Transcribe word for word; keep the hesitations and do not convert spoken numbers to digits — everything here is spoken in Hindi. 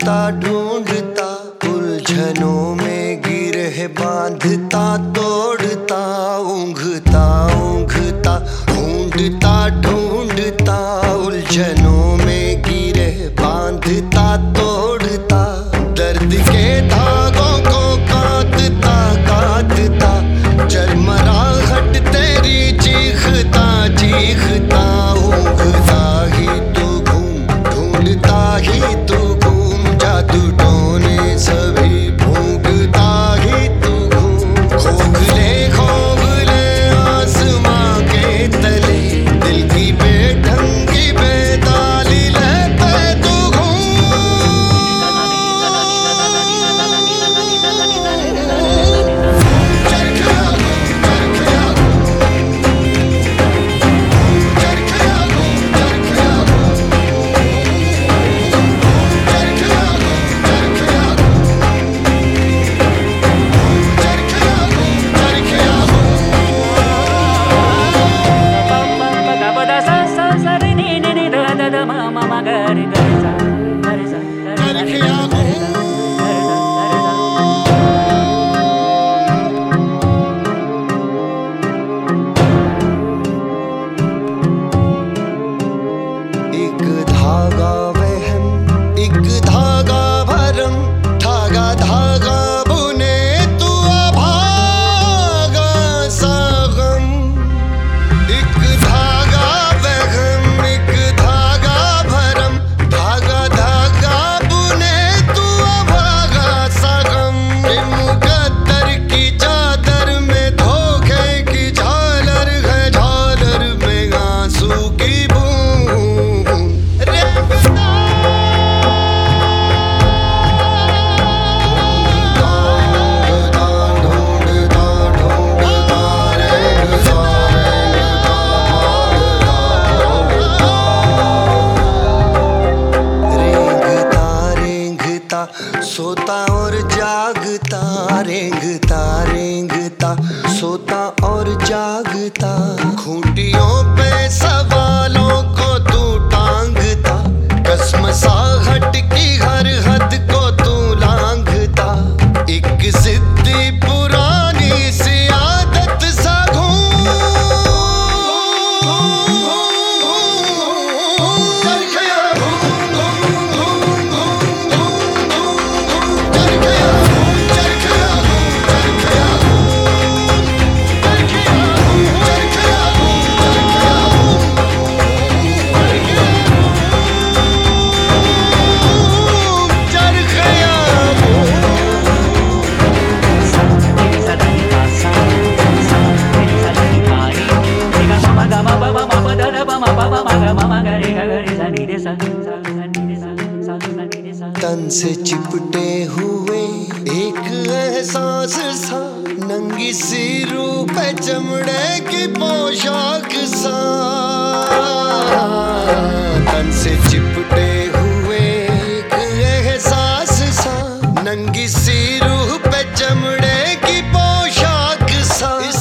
ढूंढता ढूंढता उलझनों में गिरह बांधता तोड़ता ऊंघता ऊंघता ढूंढता ढूंढता उलझनों में गिरह बांधता तोड़ता दर्द के धागों को काटता काटता चरमराहट तेरी चीखता चीखता ऊंघता ही तू घूम ढूंढता ही तू घूम जादू टोने सभी भूंगता ही तू घूम खोखले खोखले आसमां के तले दिल की बेढंगी बेताली लहते तू सोता और जागता रेंगता रेंगता सोता और जागता खूंटियों पे सवालों को तू टांगता कसमसाहट की हर हद को तू लांघता एक सिद्धि पुरानी सी आदत सा तन से चिपटे हुए एक एहसास सा नंगी सी रूप है चमड़े की पोशाक सा तन से चिपटे हुए एक एहसास सा नंगी सी रूह पे चमड़े की पोशाक सा